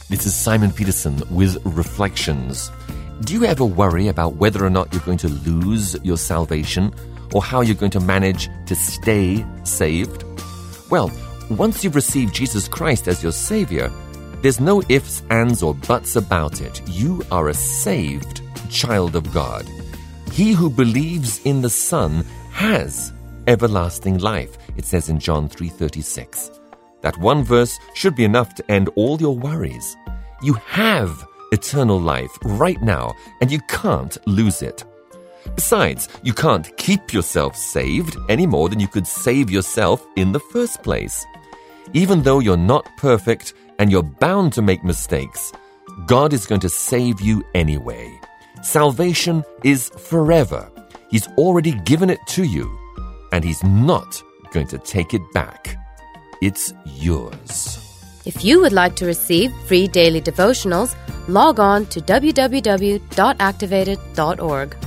This is Simon Peterson with Reflections. Do you ever worry about whether or not you're going to lose your salvation or how you're going to manage to stay saved? Well, once you've received Jesus Christ as your Savior, there's no ifs, ands, or buts about it. You are a saved child of God. He who believes in the Son has everlasting life, it says in John 3:36. That one verse should be enough to end all your worries. You have eternal life right now, and you can't lose it. Besides, you can't keep yourself saved any more than you could save yourself in the first place. Even though you're not perfect and you're bound to make mistakes, God is going to save you anyway. Salvation is forever. He's already given it to you, and He's not going to take it back. It's yours. If you would like to receive free daily devotionals, log on to www.activated.org.